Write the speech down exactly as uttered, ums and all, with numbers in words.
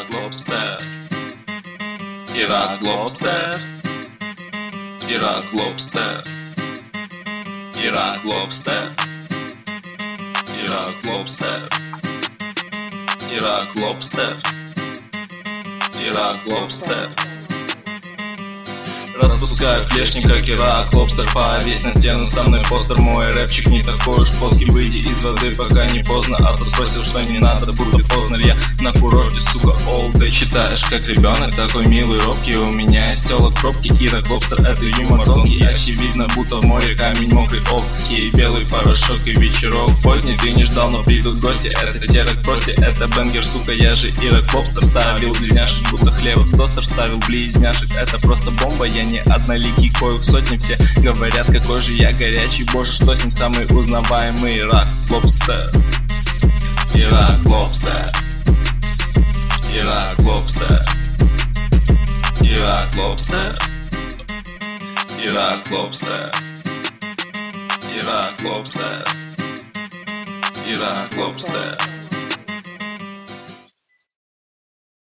Ирак Лобстер, Ирак Лобстер, Ирак Лобстер, Ирак Лобстер, Ирак Лобстер, Ирак Лобстер, Ирак Лобстер. Распускаю клешни, как Ирак Лобстер. Повесь на стену со мной постер. Мой рэпчик не такой уж плоский. Выйди из воды, пока не поздно. А то спросил, что не надо, будто Познер. Я на курорте, сука, all day. Читаешь, как ребенок, такой милый, робкий. У меня есть телок пробки. Ирак Лобстер, это юмор тонкий. Очевидно, будто в море камень мокрый. Окей, белый порошок и вечерок поздний. Ты не ждал, но придут гости. Это терак прости, это бенгер, сука. Я же Ирак Лобстер. Ставил близняшек, будто хлеба в тостер. Ставил близняшек, это просто бомба. Я не одноликий, коих сотни. Все говорят, какой же я горячий. Боже, что с ним, самый узнаваемый. Ирак Лобстер, Ирак Лобстер, Ирак Лобстер, Ирак Лобстер, Ирак Лобстер, Ирак Лобстер, Ирак Лобстер.